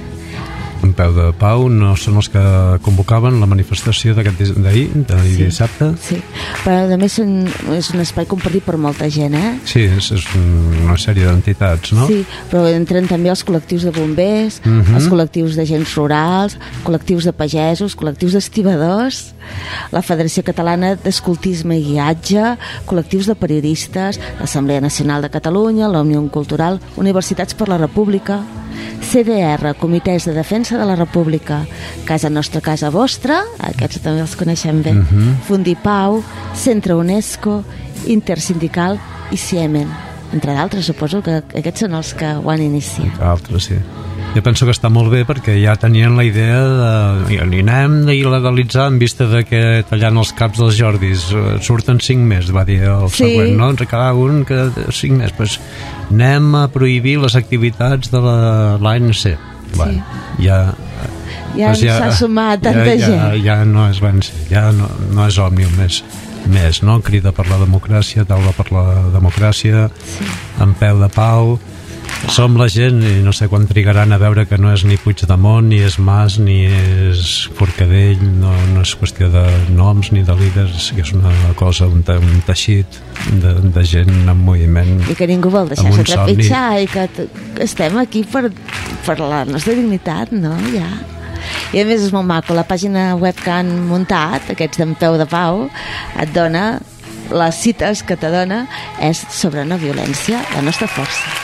En peu de pau no són els que convocaven la manifestació d'aquest d'ahir, d'ahir sí. dissabte? Sí, però a més és un espai compartit per molta gent, eh? Sí, és, és una sèrie d'entitats, no? Sí, però entren també els col·lectius de bombers, uh-huh. els col·lectius d'agents rurals, col·lectius de pagesos, col·lectius d'estibadors, la Federació Catalana d'Escoltisme i Guiatge, col·lectius de periodistes, l'Assemblea Nacional de Catalunya, la Unió Cultural, Universitats per la República, C D R, Comitès de Defensa de la República, Casa Nostra, Casa Vostra, aquests també els coneixem bé, uh-huh. Fundipau, Centre UNESCO, Intersindical i Siemen, entre d'altres. Suposo que aquests són els que ho han iniciat. Altres, sí. Jo penso que està molt bé perquè ja tenien la idea de i anem d'il·legalitzar en vista de que tallant els caps dels Jordis surten cinc més, va dir el sí. següent, no? Ens cada un que cinc més, doncs anem a prohibir les activitats de l'A N C. Sí. Bueno, ja ja doncs ja, s'ha sumat tanta ja, ja, gent. Ja no és l'A N C, ja no, no és Òmnium més, més, no? Crida per la democràcia, taula per la democràcia, sí. En peu de pau. Som la gent i no sé quan trigaran a veure que no és ni Puigdemont, ni és Mas, ni és Forcadell, no, no és qüestió de noms ni de líders, que és una cosa, un, un teixit de, de gent en moviment. I que ningú vol deixar-se trepitjar i que estem aquí per, per la nostra dignitat, no? Ja. I a més és molt maco, la pàgina web que han muntat, aquests d'en peu de pau, et dona les cites que te dona és sobre no violència, la nostra força.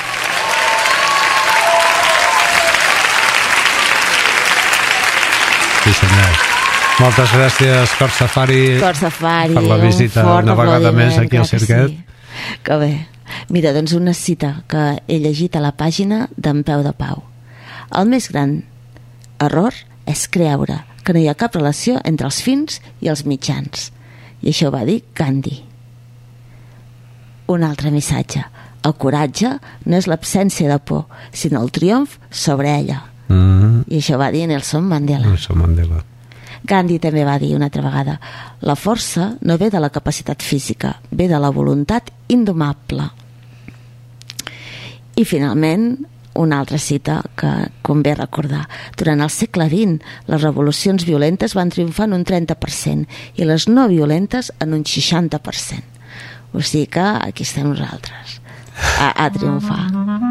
Sí, senyor. Moltes gràcies, Cor Safari, Cor Safari, per la visita un una vegada més aquí al Cirquet. Sí. Que bé. Mira, doncs una cita que he llegit a la pàgina d'en Peu de Pau. El més gran error és creure que no hi ha cap relació entre els fins i els mitjans. I això va dir Gandhi. Un altre missatge. El coratge no és l'absència de por, sinó el triomf sobre ella. Mm-hmm. I això va dir Nelson Mandela. Nelson Mandela. Gandhi també va dir una altra vegada: la força no ve de la capacitat física, ve de la voluntat indomable. I finalment, una altra cita que convé recordar. Durant el segle vint, les revolucions violentes van triomfar en un trenta per cent i les no violentes en un seixanta per cent. O sigui que aquí estem nosaltres a, a triomfar.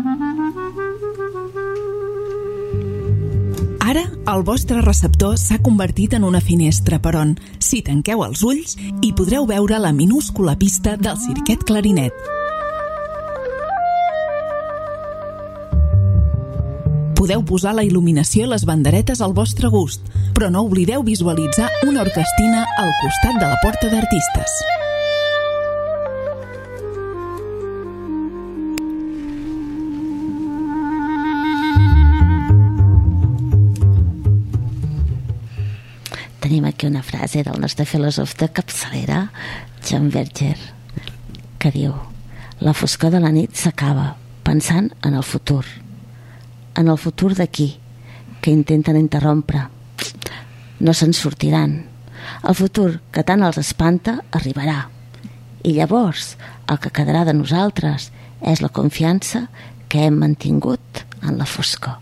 Ara, el vostre receptor s'ha convertit en una finestra per on, si tanqueu els ulls, hi podreu veure la minúscula pista del Cirquet Clarinet. Podeu posar la il·luminació i les banderetes al vostre gust, però no oblideu visualitzar una orquestina al costat de la porta d'artistes. Tenim aquí una frase del nostre filòsof de capçalera, John Berger, que diu: la foscor de la nit s'acaba pensant en el futur. En el futur d'aquí, que intenten interrompre. No se'n sortiran. El futur que tant els espanta arribarà. I llavors el que quedarà de nosaltres és la confiança que hem mantingut en la foscor.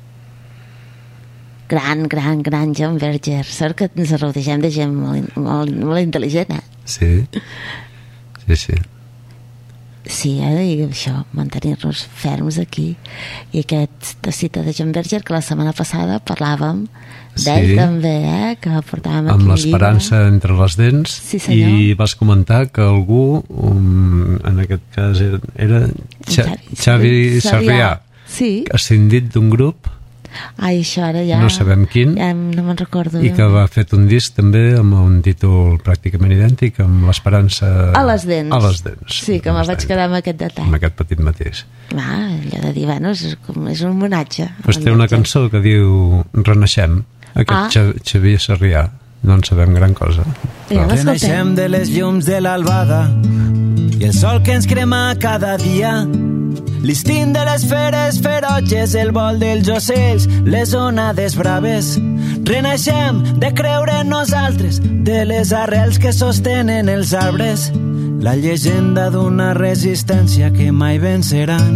Gran, gran, gran John Berger. Sort que ens rodegem de gent molt, molt, molt intel·ligent, eh? Sí, sí, sí. Sí, eh? I això, mantenir-nos ferms aquí. I aquesta cita de John Berger, que la setmana passada parlàvem d'ell sí. també, eh? Que portàvem amb aquí l'esperança entre les dents. Sí, senyor. I vas comentar que algú, um, en aquest cas era, era Xa, Xavi, Xavi Sarrià, sí. ascendit d'un grup, ai, això ara ja no sabem quin, ja no me'n recordo, i que va fet un disc també amb un títol pràcticament idèntic, amb l'esperança a les dents, a les dents. Sí, que me'l vaig quedar amb aquest detall, amb aquest petit matís. Va, allò de dir, bueno, és, és un homenatge. Pues té una cançó que diu Renaixem, aquest ah. Xavier Sarrià, no en sabem gran cosa. Ja, Renaixem de les llums de l'albada i el sol que ens crema cada dia, l'istint de les feres ferotges, el vol dels ocells, les onades braves. Renaixem de creure en nosaltres, de les arrels que sostenen els arbres, la llegenda d'una resistència que mai venceran.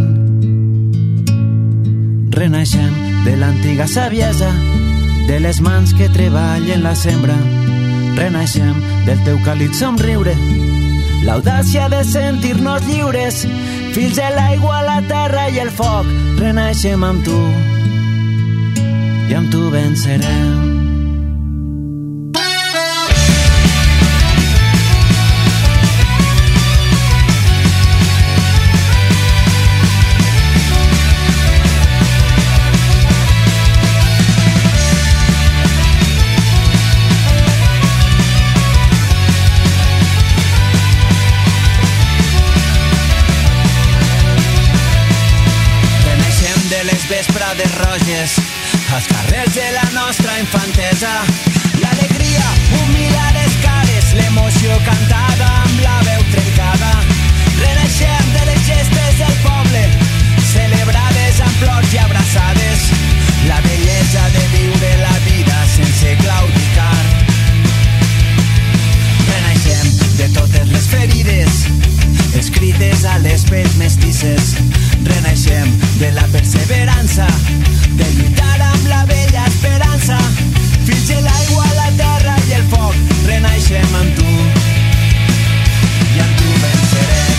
Renaixem de l'antiga saviesa, de les mans que treballen la sembra. Renaixem del teu càlid somriure, l'audàcia de sentir-nos lliures, fills de l'aigua, la terra i el foc. Renaixem amb tu i amb tu vencerem. Vesprades roges, els carrers de la nostra infantesa, l'alegria humila les cares, l'emoció cantada amb la veu trencada. Renaixem de les gestes del poble, celebrades amb plors i abraçades, la bellesa de viure la vida sense claudicar. Renaixem de totes les ferides, escrites a les pells mestisses. Renaixem de la perseverança, de lluitar amb la vella esperança, fills de l'aigua, la terra i el foc. Renaixem amb tu i amb tu vencerem.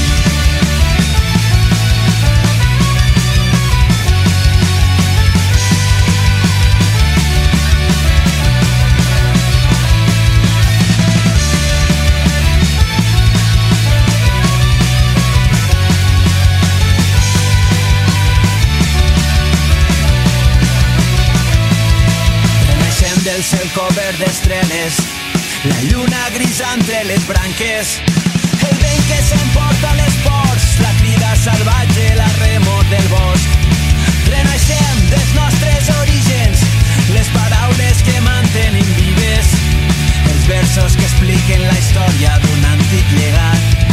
d'estrelles, la lluna grisa entre les branques, el vent que s'emporta les ports, la crida salvatge, la remor del bosc. Renaixem dels nostres orígens, les paraules que mantenim vives, els versos que expliquen la història d'un antic llegat.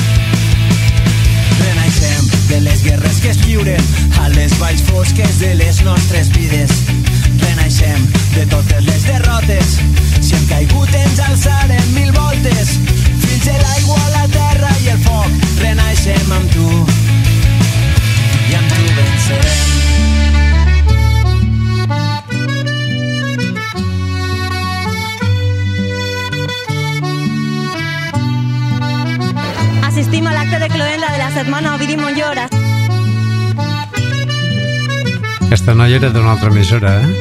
Renaixem de les guerres que es lliuren a les valls fosques de les nostres vides. Renaixem de totes les derrotes, si hem caigut ens alçarem mil voltes. Fills de l'aigua, la terra i el foc, renaixem amb tu i amb tu vencerem. Assistim a l'acte de cloenda de la setmana Ovidi Montllor. Aquesta noia era d'una altra emissora, eh?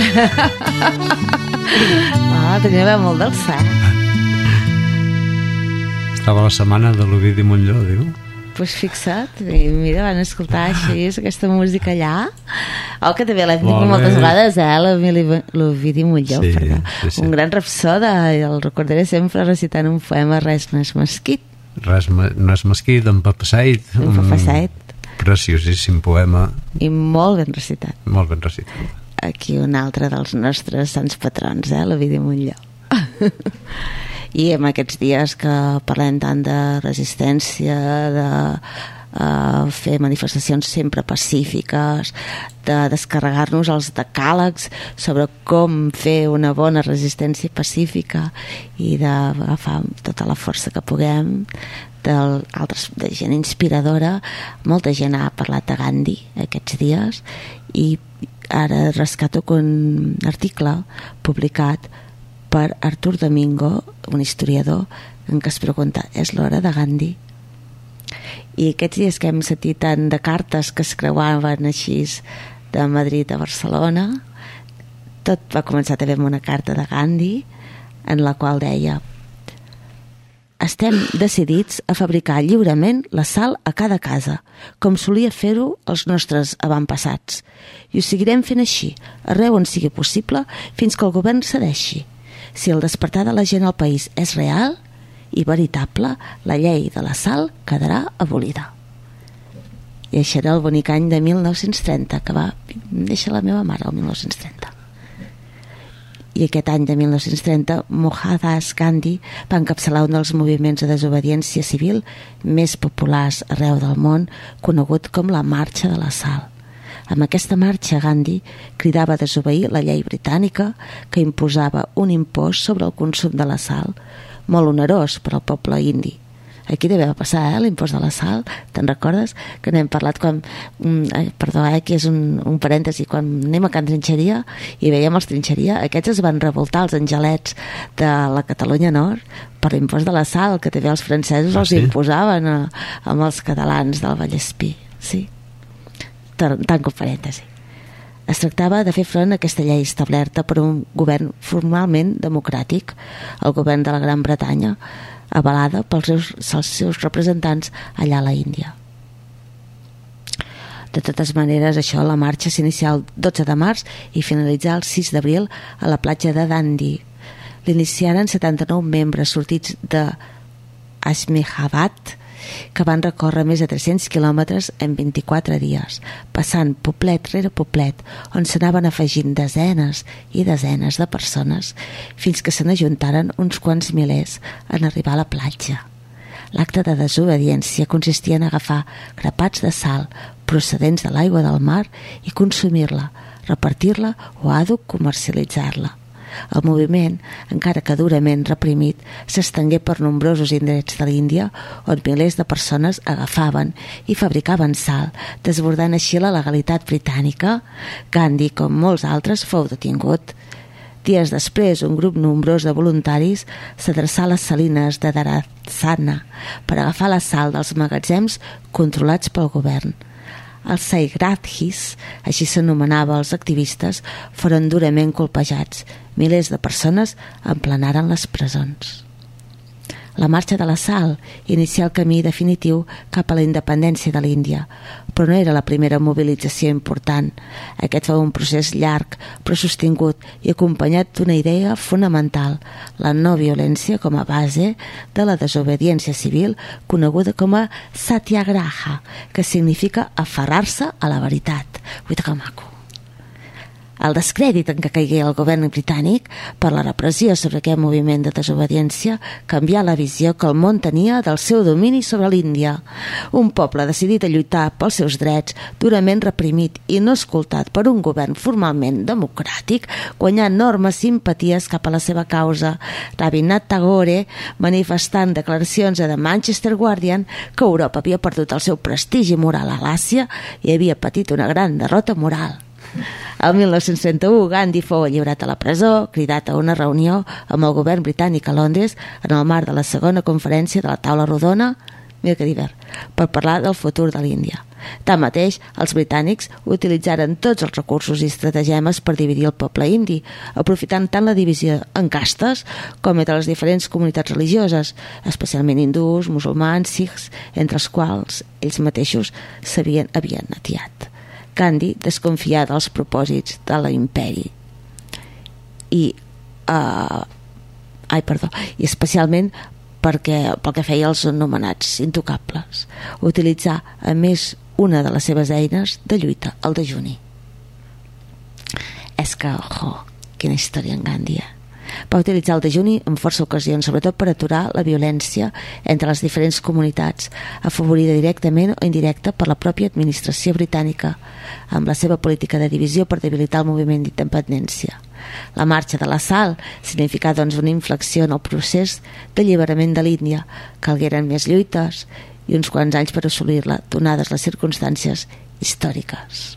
Ah, tenia veu molt d'alçat. Estava la setmana de l'Ovidi Montllor, diu. Pues fixa't, i mira, van escoltar així aquesta música allà. Oh, que també l'hem dit moltes vegades, eh, l'Ovidi Montllor, sí, perquè sí, sí. Un gran rapsoda, i el recordaré sempre recitant un poema Res no és mesquit. Res no és mesquit, d'en Papa Said. En Papa Said. Preciosíssim poema. I molt ben recitat. Molt ben recitat. Aquí un altre dels nostres sants patrons, eh, l'Ovidi Montllor. I en aquests dies que parlem tant de resistència, de uh, fer manifestacions sempre pacífiques, de descarregar-nos els decàlegs sobre com fer una bona resistència pacífica i d'agafar tota la força que puguem d'altres, de gent inspiradora. Molta gent ha parlat de Gandhi aquests dies, i ara rescato un article publicat per Artur Domingo, un historiador, en què es pregunta: és l'hora de Gandhi? I aquests dies que hem sentit tant de cartes que es creuaven així de Madrid a Barcelona, tot va començar també amb una carta de Gandhi en la qual deia: estem decidits a fabricar lliurement la sal a cada casa, com solia fer-ho els nostres avantpassats, i ho seguirem fent així, arreu on sigui possible, fins que el govern cedeixi. Si el despertar de la gent al país és real i veritable, la llei de la sal quedarà abolida. I això era el bonic any de mil nou-cents trenta, que va néixer la meva mare, el mil nou-cents trenta. I aquest any de mil nou-cents trenta, Mohandas Gandhi va encapçalar un dels moviments de desobediència civil més populars arreu del món, conegut com la Marxa de la Sal. Amb aquesta marxa, Gandhi cridava a desobeir la llei britànica que imposava un impost sobre el consum de la sal, molt onerós per al poble indi. Aquí deve passar, eh, l'impost de la sal, te'n recordes? Que n'hem parlat quan... Eh, perdó, eh, que és un, un parèntesi, quan anem a Can Trinxeria i veiem els Trinxeria, aquests es van revoltar, els angelets de la Catalunya Nord, per l'impost de la sal, que també els francesos ah, els sí? imposaven a, amb els catalans del Vallespí. Sí, tant com parèntesi. Es tractava de fer front a aquesta llei establerta per un govern formalment democràtic, el govern de la Gran Bretanya, avalada pels seus, els seus representants allà a la Índia. De totes maneres, això, la marxa s'inicià el dotze de març i finalitzà el sis d'abril a la platja de Dundee. L'iniciaren setanta-nou membres sortits de Ahmedabad, que van recórrer més de tres-cents quilòmetres en vint-i-quatre dies, passant poblet rere poblet, on s'anaven afegint desenes i desenes de persones, fins que se n'ajuntaren uns quants milers en arribar a la platja. L'acte de desobediència consistia en agafar grapats de sal procedents de l'aigua del mar i consumir-la, repartir-la o àdhuc comercialitzar-la. El moviment, encara que durament reprimit, s'estengué per nombrosos indrets de l'Índia, on milers de persones agafaven i fabricaven sal, desbordant així la legalitat britànica. Gandhi, com molts altres, fou detingut. Dies després, un grup nombrós de voluntaris s'adreçà a les salines de Dharasana per agafar la sal dels magatzems controlats pel govern. Els Saigrathis, així s'anomenava els activistes, foren durament colpejats. Milers de persones emplenaren les presons. La marxa de la Sal inicià el camí definitiu cap a la independència de l'Índia, però no era la primera mobilització important. Aquest fou un procés llarg però sostingut i acompanyat d'una idea fonamental, la no violència com a base de la desobediència civil coneguda com a satyagraha, que significa aferrar-se a la veritat. Uita que maco! El descrèdit en què caigué el govern britànic per la repressió sobre aquest moviment de desobediència canvià la visió que el món tenia del seu domini sobre l'Índia. Un poble decidit a lluitar pels seus drets, durament reprimit i no escoltat per un govern formalment democràtic, guanyà enormes simpaties cap a la seva causa. Rabindranath Tagore, manifestant declaracions a The Manchester Guardian que Europa havia perdut el seu prestigi moral a l'Àsia i havia patit una gran derrota moral. El mil nou-cents trenta-u, Gandhi fou alliberat a la presó, cridat a una reunió amb el govern britànic a Londres en el marc de la segona conferència de la taula rodona, mira que divert, per parlar del futur de l'Índia. Tanmateix, els britànics utilitzaren tots els recursos i estratagemes per dividir el poble indi, aprofitant tant la divisió en castes com entre les diferents comunitats religioses, especialment hindús, musulmans, sikhs, entre els quals ells mateixos s'havien havien atiat. Gandhi desconfià dels propòsits de l'imperi i, uh, ai, perdó, i especialment perquè, pel que feia als anomenats intocables, utilitzar a més una de les seves eines de lluita, el dejuni. És que, jo, quina història en Gandhi, eh? Va utilitzar el dejuni en força ocasions, sobretot per aturar la violència entre les diferents comunitats, afavorida directament o indirecta per la pròpia administració britànica, amb la seva política de divisió per debilitar el moviment d'independència. La marxa de la Sal significà doncs una inflexió en el procés d'alliberament de l'Índia. Calgueren més lluites i uns quants anys per assolir-la, donades les circumstàncies històriques.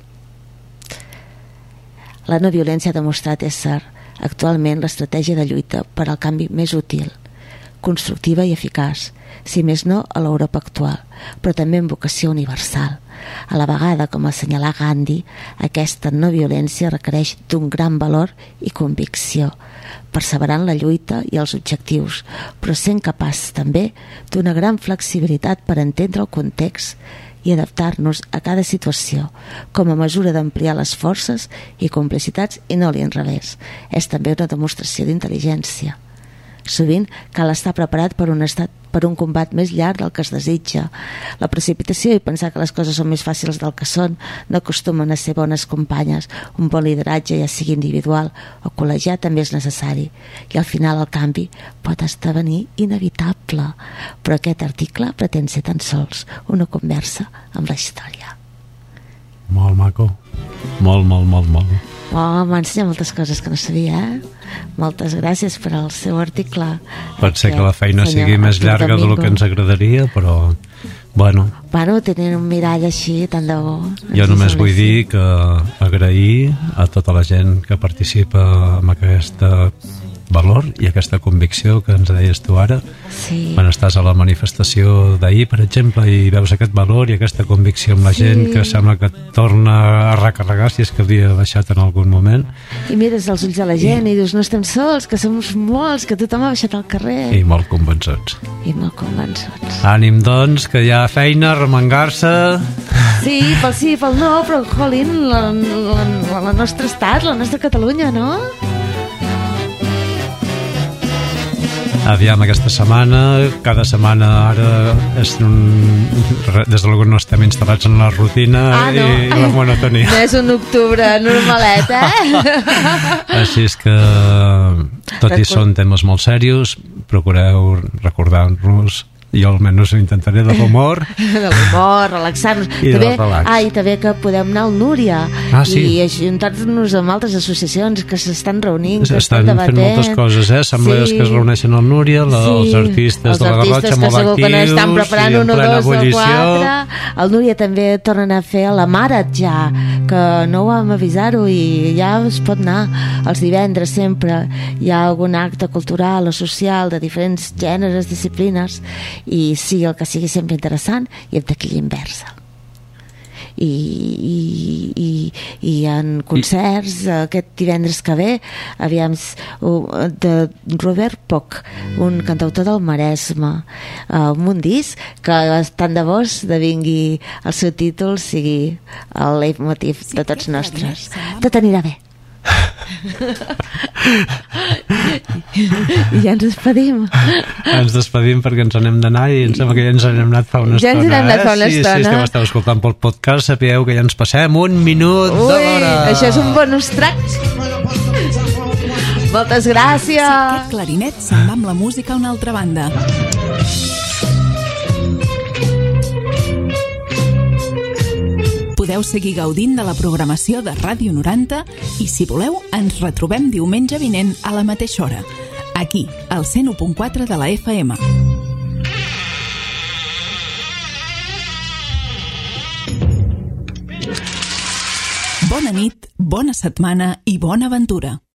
La no violència ha demostrat ésser actualment l'estratègia de lluita per al canvi més útil, constructiva i eficaç, si més no a l'Europa actual, però també amb vocació universal. A la vegada, com assenyalà Gandhi, aquesta no violència requereix d'un gran valor i convicció, perseverant la lluita i els objectius, però sent capaç també d'una gran flexibilitat per entendre el context i adaptar-nos a cada situació, com a mesura d'ampliar les forces i complicitats i no l'inrevés. És també una demostració d'intel·ligència. Sovint cal estar preparat per un estat per un combat més llarg del que es desitja. La precipitació i pensar que les coses són més fàcils del que són no acostumen a ser bones companyes. Un bon lideratge, ja sigui individual o col·legiat, també és necessari. I al final el canvi pot esdevenir inevitable. Però aquest article pretén ser tan sols una conversa amb la història. Molt maco. Molt, molt, molt, molt. Oh, m'ha ensenyat moltes coses que no sabia, eh? Moltes gràcies per al seu article. Pot ser que la feina sigui més llarga del que ens agradaria, però bueno. Bueno, tenint un mirall així, tant de bo. Jo només vull dir que agrair a tota la gent que participa en aquesta valor i aquesta convicció que ens deies tu ara. Sí. Quan estàs a la manifestació d'ahir, per exemple, i veus aquest valor i aquesta convicció amb la Sí. gent que sembla que et torna a recarregar, si és que havia baixat en algun moment. I mires als ulls de la gent i, i dius, no estem sols, que som molts, que tothom ha baixat al carrer. I molt convençuts. I molt convençuts. Ànim, doncs, que hi ha feina, remengar-se. Sí, pel sí, pel no, però, jolín, la, la, la, la nostra estat, la nostra Catalunya, no? Aviam, aquesta setmana, cada setmana ara és un... des de l'algun no estem instal·lats en la rutina ah, no. i la monotonia. No és un octubre normalet, eh? Així és que, tot i són temes molt serios, procureu recordar-nos, jo almenys ho intentaré, de l'humor. De l'humor, relaxar-nos. I també, del relax. ah, i també que podem anar al Núria Ah, sí. i ajuntar-nos amb altres associacions que s'estan reunint, que Estan estan fent debatent. moltes coses, eh? Assemblees Sí. que es reuneixen al Núria, la, Sí. els artistes els de la artistes Garrotxa que molt segur que actius n'estan preparant i en un o plena dos o ebullició. quatre. Al Núria també tornen a fer la Marat ja, que no ho vam avisar-ho i ja es pot anar els divendres sempre. Hi ha algun acte cultural o social de diferents gèneres, disciplines, i sí, el que sigui sempre interessant i amb taquilla inversa. i, i, i, i hi ha concerts aquest divendres que ve, aviam, de Robert Poch, un cantautor del Maresme, amb un disc que tant de bo esdevingui el seu títol sigui el leitmotiv de tots nostres. Tot anirà bé. I ja ens despedim. Ens despedim perquè ens n'hem d'anar i em sembla que ja ens n'hem anat fa una ja estona. Ja ens n'hem anat fa una sí, estona. Sí, si esteu escoltant pel podcast, sapigueu que ja ens passem un minut Ui, de l'hora. Això és un bonus track. Moltes gràcies. Sí, aquest clarinet se'n va amb la música a una altra banda. Podeu seguir gaudint de la programació de Ràdio noranta i, si voleu, ens retrobem diumenge vinent a la mateixa hora, aquí, al cent u punt quatre de la F M. Bona nit, bona setmana i bona aventura.